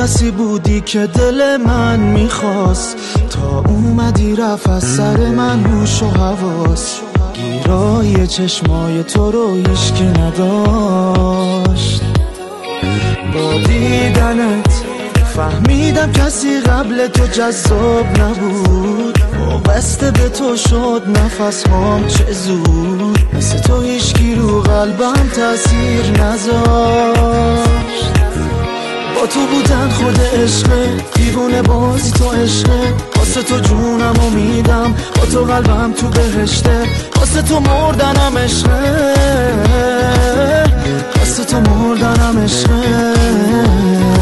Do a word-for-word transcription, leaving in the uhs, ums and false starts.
کسی بودی که دل من میخواست، تا اومدی رفت از سر من هوش و حواس. گیرای چشمای تو رو هیچکی نداشت. با دیدنت فهمیدم کسی قبل تو جذاب نبود. وابسته به تو شد نفس هام چه زود. مثل تو هیچکی رو قلبم تأثیر نذاشت. با تو بودن خود عشقه، دیوونه بازی تو عشقه. واسه تو جونم و میدم، با تو قلبم تو بهشته. واسه تو مردنم عشقه، واسه تو مردنم عشقه.